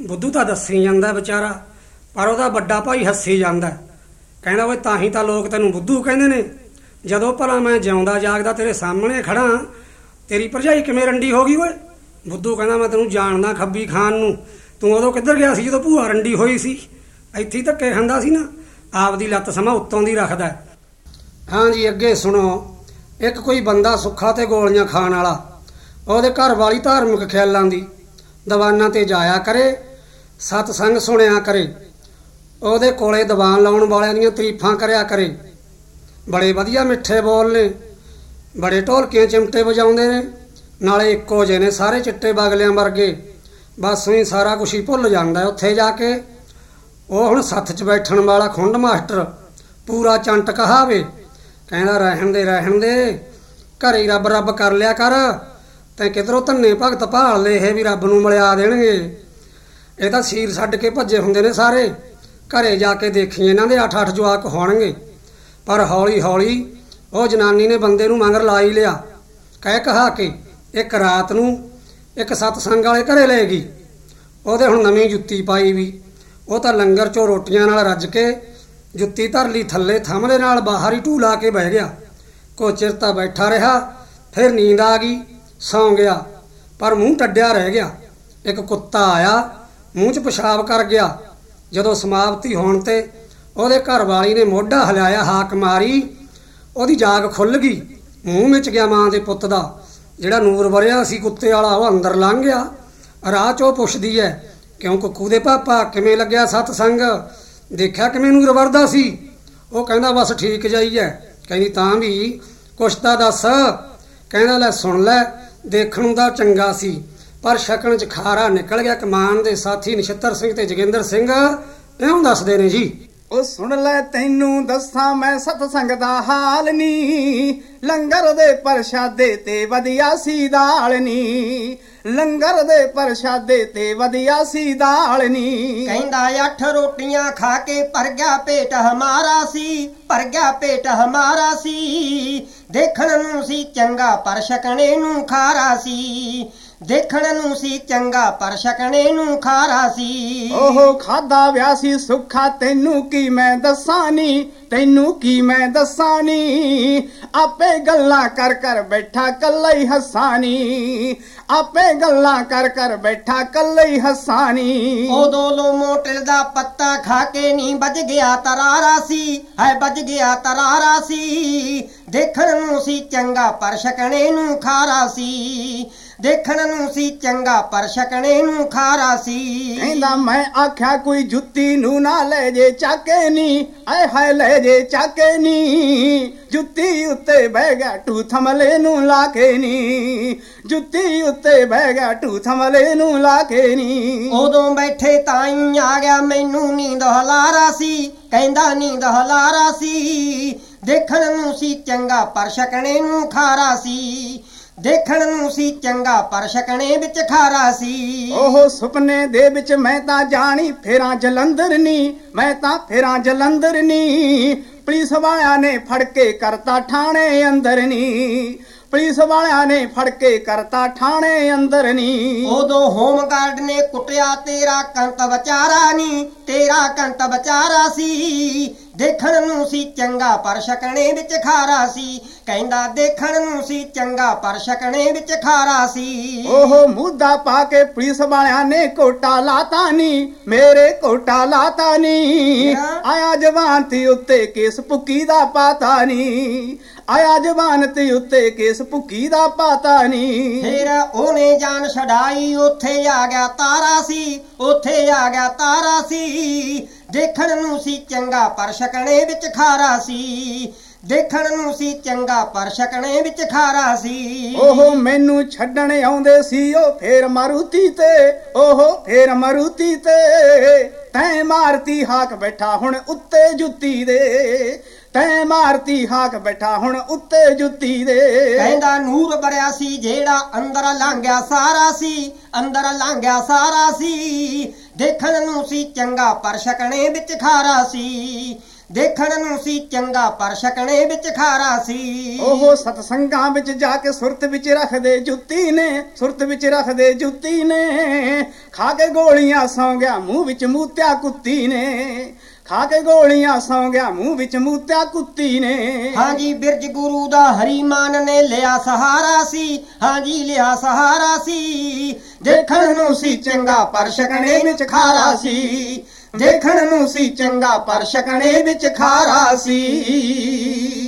ਬੁੱਧੂ ਤਾਂ ਦੱਸੀ ਜਾਂਦਾ ਵਿਚਾਰਾ, ਪਰ ਉਹਦਾ ਵੱਡਾ ਭਾਈ ਹੱਸੀ ਜਾਂਦਾ, ਕਹਿੰਦਾ ਓਏ ਤਾਂ ਹੀ ਤਾਂ ਲੋਕ ਤੈਨੂੰ ਬੁੱਧੂ ਕਹਿੰਦੇ ਨੇ। ਜਦੋਂ ਭਲਾ ਮੈਂ ਜਿਉਂਦਾ ਜਾਗਦਾ ਤੇਰੇ ਸਾਹਮਣੇ ਖੜਾ, ਤੇਰੀ ਭਰਜਾਈ ਕਿਵੇਂ ਰੰਡੀ ਹੋ ਗਈ ਓਏ? ਬੁੱਧੂ ਕਹਿੰਦਾ ਮੈਂ ਤੈਨੂੰ ਜਾਣਦਾ ਖੱਬੀ ਖਾਨ ਨੂੰ, ਤੂੰ ਉਦੋਂ ਕਿੱਧਰ ਗਿਆ ਸੀ ਜਦੋਂ ਭੂਆ ਰੰਡੀ ਹੋਈ ਸੀ? ਇੱਥੇ ਹੀ ਧੱਕੇ ਖਾਂਦਾ ਸੀ ਨਾ, ਆਪਦੀ ਲੱਤ ਸਮਾਂ ਉੱਤੋਂ ਦੀ ਰੱਖਦਾ। ਹਾਂ ਜੀ, ਅੱਗੇ ਸੁਣੋ। ਇੱਕ ਕੋਈ ਬੰਦਾ ਸੁੱਖਾ ਤੇ ਗੋਲੀਆਂ ਖਾਣ ਵਾਲਾ, ਉਹਦੇ ਘਰ ਵਾਲੀ ਧਾਰਮਿਕ ਖਿਆਲਾਂ ਦੀ ਦੀਵਾਨਾਂ ਤੇ ਜਾਇਆ ਕਰੇ, ਸਤਸੰਗ ਸੁਣਿਆ ਕਰੇ, ਉਹਦੇ ਕੋਲੇ ਦੀਵਾਨ ਲਾਉਣ ਵਾਲਿਆਂ ਦੀਆਂ ਤਾਰੀਫਾਂ ਕਰਿਆ ਕਰੇ। ਬੜੇ ਵਧੀਆ ਮਿੱਠੇ ਬੋਲ ਨੇ, ਬੜੇ ਢੋਲਕੀਆਂ ਚਿਮਟੇ ਵਜਾਉਂਦੇ ਨੇ, ਨਾਲੇ ਇੱਕੋ ਜਿਹੇ ਨੇ ਸਾਰੇ ਚਿੱਟੇ ਬਗਲਿਆਂ ਵਰਗੇ। ਬਸ ਹੀ ਸਾਰਾ ਕੁਛ ਹੀ ਭੁੱਲ ਜਾਂਦਾ ਉੱਥੇ ਜਾ ਕੇ। ਉਹ ਹੁਣ ਸੱਥ 'ਚ ਬੈਠਣ ਵਾਲਾ ਖੁੰਡ ਮਾਸਟਰ ਪੂਰਾ ਚੰਟ ਕਹਾਵੇ, ਕਹਿੰਦਾ ਰਹਿਣ ਦੇ ਘਰੇ ਹੀ ਰੱਬ ਰੱਬ ਕਰ ਲਿਆ ਕਰ, ਤੇ ਕਿਧਰੋਂ ਧੰਨੇ ਭਗਤ ਭਾਲ ਲਏ ਇਹ ਵੀ ਰੱਬ ਨੂੰ ਮਿਲਿਆ ਦੇਣਗੇ। ਇਹ ਤਾਂ ਸੀਰ ਛੱਡ ਕੇ ਭੱਜੇ ਹੁੰਦੇ ਨੇ ਸਾਰੇ। ਘਰੇ ਜਾ ਕੇ ਦੇਖੀ ਇਹਨਾਂ ਦੇ 8-8 ਜਵਾਕ ਹੋਣਗੇ। ਪਰ ਹੌਲੀ ਹੌਲੀ ਉਹ ਜਨਾਨੀ ਨੇ ਬੰਦੇ ਨੂੰ ਮਗਰ ਲਾ ਹੀ ਲਿਆ, ਕਹਿ ਕਹਾ ਕੇ। ਇੱਕ ਰਾਤ ਨੂੰ ਇੱਕ ਸਤਸੰਗ ਵਾਲੇ ਘਰੇ ਲੈ ਗਈ। ਉਹਦੇ ਹੁਣ ਨਵੀਂ ਜੁੱਤੀ ਪਾਈ ਵੀ, ਉਹ ਤਾਂ ਲੰਗਰ 'ਚੋਂ ਰੋਟੀਆਂ ਨਾਲ ਰੱਜ ਕੇ ਜੁੱਤੀ ਧਰ ਲਈ ਥੱਲੇ, ਥੰਮਲੇ ਨਾਲ ਬਾਹਰ ਹੀ ਢੂ ਲਾ ਕੇ ਬਹਿ ਗਿਆ। ਕੁਛ ਚਿਰ ਤਾਂ ਬੈਠਾ ਰਿਹਾ, ਫਿਰ ਨੀਂਦ ਆ ਗਈ, ਸੌਂ ਗਿਆ, ਪਰ ਮੂੰਹ ਟੱਡਿਆ ਰਹਿ ਗਿਆ। ਇੱਕ ਕੁੱਤਾ ਆਇਆ, ਮੂੰਹ 'ਚ ਪਿਸ਼ਾਬ ਕਰ ਗਿਆ। ਜਦੋਂ ਸਮਾਪਤੀ ਹੋਣ ਤੇ ਉਹਦੇ ਘਰ ਵਾਲੀ ਨੇ ਮੋਢਾ ਹਿਲਾਇਆ, ਹਾਕ ਮਾਰੀ, ਉਹਦੀ ਜਾਗ ਖੁੱਲ੍ਹ ਗਈ। ਮੂੰਹ ਵਿੱਚ ਗਿਆ ਮਾਂ ਦੇ ਪੁੱਤ ਦਾ। ਜਿਹੜਾ ਨੂਰ ਵਰਿਆ ਸੀ ਕੁੱਤੇ ਵਾਲਾ, ਉਹ ਅੰਦਰ ਲੰਘ ਗਿਆ। ਰਾਹ 'ਚ ਉਹ ਪੁੱਛਦੀ ਹੈ, ਕਿਉਂ ਕੁੱਕੂ ਦੇ ਪਾਪਾ ਕਿਵੇਂ ਲੱਗਿਆ ਸਤਸੰਗ? ਦੇਖਿਆ ਕਿਵੇਂ ਨੂਰ ਵਰਦਾ ਸੀ? ਉਹ ਕਹਿੰਦਾ ਬਸ ਠੀਕ ਜਾਈ ਹੈ। ਕਹਿੰਦੀ ਤਾਂ ਵੀ ਕੁਛ ਤਾਂ ਦੱਸ। ਕਹਿੰਦਾ ਲੈ ਸੁਣ ਲੈ, ਦੇਖਣ ਨੂੰ ਤਾਂ ਚੰਗਾ ਸੀ, ਪਰ ਸ਼ਕਲ 'ਚ ਖਾਰਾ ਨਿਕਲ ਗਿਆ। ਕਮਾਨ ਦੇ ਸਾਥੀ ਨਛੱਤਰ ਸਿੰਘ ਤੇ ਜੋਗਿੰਦਰ ਸਿੰਘ ਇਉਂ ਦੱਸਦੇ ਨੇ ਜੀ। ਉਹ ਸੁਣ ਲੈ ਤੈਨੂੰ ਦੱਸਾਂ ਮੈਂ ਸਤਸੰਗ ਦਾ ਹਾਲ ਨੀ, ਲੰਗਰ ਦੇ ਪ੍ਰਸ਼ਾਦੇ ਤੇ ਵਧੀਆ ਸੀ ਦਾਲ ਨੀ, ਲੰਗਰ ਦੇ ਪ੍ਰਸ਼ਾਦੇ ਤੇ ਵਧੀਆ ਸੀ ਦਾਲ ਨੀ। ਕਹਿੰਦਾ 8 ਰੋਟੀਆਂ ਖਾ ਕੇ ਭਰ ਗਿਆ ਪੇਟ ਹਮਾਰਾ ਸੀ, ਭਰ ਗਿਆ ਪੇਟ ਹਮਾਰਾ ਸੀ। ਦੇਖਣ ਨੂੰ ਸੀ ਚੰਗਾ ਪਰ ਛਕਣੇ ਨੂੰ ਖਾਰਾ ਸੀ, ਦੇਖਣ ਨੂੰ ਸੀ ਚੰਗਾ ਪਰ ਛਕਣੇ ਨੂੰ ਖਾਰਾ ਸੀ। ਉਹ ਖਾਦਾ ਵਿਆ ਸੀ ਸੁੱਖਾ, ਤੈਨੂੰ ਕੀ ਮੈਂ ਦੱਸਾਂ ਨੀ, ਤੈਨੂੰ ਕੀ ਮੈਂ ਦੱਸਾਂ ਨੀ। ਆਪੇ ਗੱਲਾਂ ਕਰ ਕਰ ਬੈਠਾ ਕੱਲਾ ਹੀ ਹੱਸਾਨੀ, ਆਪੇ ਗੱਲਾਂ ਕਰ ਕਰ ਬੈਠਾ ਕੱਲਾ ਹੀ ਹੱਸਾਨੀ। ਉਦੋਂ ਲੋ ਮੋਟਰ ਦਾ ਪੱਤਾ ਖਾ ਕੇ ਨੀ ਵੱਜ ਗਿਆ ਤਰਾਰਾ ਸੀ, ਹੈ ਵੱਜ ਗਿਆ ਤਰਾਰਾ ਸੀ। ਦੇਖਣ ਨੂੰ ਸੀ ਚੰਗਾ ਪਰ ਛਕਣੇ ਨੂੰ ਖਾਰਾ ਸੀ, ਦੇਖਣ ਨੂੰ ਸੀ ਚੰਗਾ ਪਰ ਛਕਣੇ ਨੂੰ ਖਾਰਾ ਸੀ। ਕਹਿੰਦਾ ਮੈਂ ਆਖਿਆ ਕੋਈ ਜੁੱਤੀ ਨੂੰ ਨਾ ਲੈ ਜੇ ਚਾਕੇ ਨੀ, ਆਏ ਹਾਏ ਲੈ ਜੇ ਚਾਕੇ ਨੀ। ਜੁੱਤੀ ਉੱਤੇ ਬਹਿ ਗਿਆ ਟੂ ਥਮਲੇ ਨੂੰ ਲਾ ਕੇ ਨੀ, ਜੁੱਤੀ ਉੱਤੇ ਬਹਿ ਗਿਆ ਟੂ ਥਮਲੇ ਨੂੰ ਲਾ ਕੇ ਨੀ। ਉਦੋਂ ਬੈਠੇ ਤਾਈ ਆ ਗਿਆ ਮੈਨੂੰ ਨੀਂਦ ਹਲਾਰਾ ਸੀ, ਕਹਿੰਦਾ ਨੀਂਦ ਹਲਾਰਾ ਸੀ। ਦੇਖਣ ਨੂੰ ਸੀ ਚੰਗਾ ਪਰ ਛਕਣੇ ਨੂੰ ਖਾਰਾ ਸੀ, ਦੇਖਣ ਨੂੰ ਸੀ ਚੰਗਾ ਪਰ ਛਕਣੇ ਵਿੱਚ ਖਾਰਾ ਸੀ। ਉਹ ਸੁਪਨੇ ਦੇ ਵਿੱਚ ਮੈਂ ਤਾਂ ਜਾਣੀ ਫੇਰਾਂ ਜਲੰਧਰ ਨੀ, ਮੈਂ ਤਾਂ ਫੇਰਾਂ ਜਲੰਧਰ ਨੀ। ਪੁਲਿਸ ਵਾਲਿਆਂ ਨੇ ਫੜ ਕੇ ਕਰਤਾ ਠਾਣੇ ਅੰਦਰ ਨੀ, ਪੁਲਿਸ ਵਾਲਿਆਂ ਨੇ ਫੜ ਕੇ ਕਰਤਾ ਠਾਣੇ ਅੰਦਰ ਨੀ। ਉਦੋਂ ਹੋਮਗਾਰਡ ਨੇ ਕੁੱਟਿਆ ਤੇਰਾ ਕੰਤ ਵਿਚਾਰਾ ਨੀ, ਤੇਰਾ ਕੰਤ ਵਿਚਾਰਾ ਸੀ। ਦੇਖਣ ਨੂੰ ਸੀ ਚੰਗਾ ਪਰ ਛਕਣੇ ਵਿੱਚ ਖਾਰਾ ਸੀ, ਕਹਿੰਦਾ ਦੇਖਣ ਨੂੰ ਸੀ ਚੰਗਾ ਪਰ ਛਕਣੇ ਵਿੱਚ ਖਾਰਾ ਸੀ। ਉਹ ਮੁੱਦਾ ਪਾ ਕੇ ਪੁਲਿਸ ਵਾਲਿਆਂ ਨੇ ਕੋਟਾ ਲਾਤਾ ਨੀ, ਮੇਰੇ ਕੋਟਾ ਲਾਤਾ ਨੀ। ਆਇਆ ਜਵਾਨ ਤੇ ਉੱਤੇ ਕੇਸ ਭੁੱਕੀ ਦਾ ਪਾਤਾ ਨੀ, ਆਇਆ ਜਵਾਨ ਤੇ ਉੱਤੇ ਕੇਸ ਭੁੱਕੀ ਦਾ ਪਾਤਾ ਨੀ। ਫਿਰ ਉਹਨੇ ਜਾਨ ਛਡਾਈ, ਉੱਥੇ ਆ ਗਿਆ ਤਾਰਾ ਸੀ, ਉੱਥੇ ਆ ਗਿਆ ਤਾਰਾ ਸੀ। ਦੇਖਣ ਨੂੰ ਸੀ ਚੰਗਾ ਪਰ ਛਕਣੇ ਵਿੱਚ ਖਾਰਾ ਸੀ, ਦੇਖਣ ਨੂੰ ਸੀ ਚੰਗਾ ਪਰ ਛਕਣੇ ਵਿੱਚ ਖਾਰਾ ਸੀ। ਉਹ ਮੈਨੂੰ ਛੱਡਣ ਆਉਂਦੇ ਸੀ ਉਹ ਫੇਰ ਮਾਰੂਤੀ ਤੇ, ਉਹ ਫੇਰ ਮਾਰੂਤੀ ਤੇ। ਤੈਂ ਮਾਰਤੀ ਹਾਕ ਬੈਠਾ ਹੁਣ ਉੱਤੇ ਜੁੱਤੀ ਦੇ, ਤੈਂ ਮਾਰਤੀ ਹਾਕ ਬੈਠਾ ਹੁਣ ਉੱਤੇ ਜੁੱਤੀ ਦੇ। ਕਹਿੰਦਾ ਨੂਰ ਬਰਿਆ ਸੀ ਜਿਹੜਾ ਅੰਦਰ ਲੰਘਿਆ ਸਾਰਾ ਸੀ, ਅੰਦਰ ਲੰਘਿਆ ਸਾਰਾ ਸੀ। ਦੇਖਣ ਨੂੰ ਸੀ ਚੰਗਾ ਪਰ ਛਕਣੇ ਵਿੱਚ ਖਾਰਾ ਸੀ, ਦੇਖਣ ਨੂੰ ਸੀ ਚੰਗਾ ਪਰ ਛਕਣੇ ਵਿੱਚ ਖਾਰਾ ਸੀ। ਉਹ ਸਤਸੰਗਾਂ ਵਿੱਚ ਜਾ ਕੇ ਸੁਰਤ ਵਿੱਚ ਰੱਖਦੇ ਜੁੱਤੀ ਨੇ, ਸੁਰਤ ਵਿੱਚ ਰੱਖਦੇ ਜੁੱਤੀ ਨੇ। ਖਾ ਕੇ ਗੋਲੀਆਂ ਸੌਂ ਗਿਆ ਮੂੰਹ ਵਿੱਚ ਮੂਤਿਆ ਕੁੱਤੀ ਨੇ, ਖਾ ਕੇ ਗੋਲੀਆਂ ਸੌਂ ਗਿਆ ਮੂੰਹ ਵਿੱਚ ਮੂਤਿਆ ਕੁੱਤੀ ਨੇ। ਹਾਂਜੀ ਬਿਰਜ ਗੁਰੂ ਦਾ ਹਰੀਮਾਨ ਨੇ ਲਿਆ ਸਹਾਰਾ ਸੀ, ਹਾਂਜੀ ਲਿਆ ਸਹਾਰਾ ਸੀ। ਦੇਖਣ ਨੂੰ ਸੀ ਚੰਗਾ ਪਰ ਛਕਣੇ ਵਿੱਚ ਖਾਰਾ ਸੀ, ਦੇਖਣ ਨੂੰ ਸੀ ਚੰਗਾ ਪਰ ਛਕਣੇ ਵਿੱਚ ਖਾਰਾ ਸੀ।